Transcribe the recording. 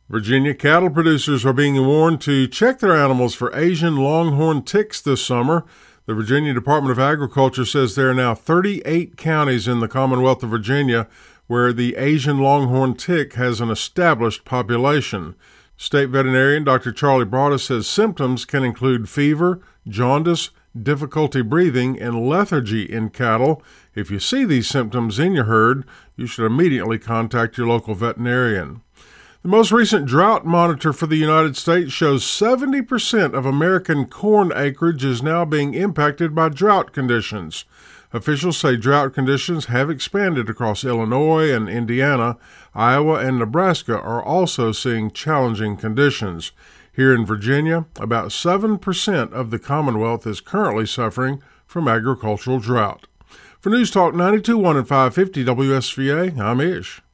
Virginia cattle producers are being warned to check their animals for Asian longhorn ticks this summer. The Virginia Department of Agriculture says there are now 38 counties in the Commonwealth of Virginia where the Asian longhorn tick has an established population. State veterinarian Dr. Charlie Broaddus says symptoms can include fever, jaundice, difficulty breathing, and lethargy in cattle. If you see these symptoms in your herd, you should immediately contact your local veterinarian. The most recent drought monitor for the United States shows 70% of American corn acreage is now being impacted by drought conditions. Officials say drought conditions have expanded across Illinois and Indiana. Iowa and Nebraska are also seeing challenging conditions. Here in Virginia, about 7% of the Commonwealth is currently suffering from agricultural drought. For News Talk 92.1 and 550 WSVA, I'm Ish.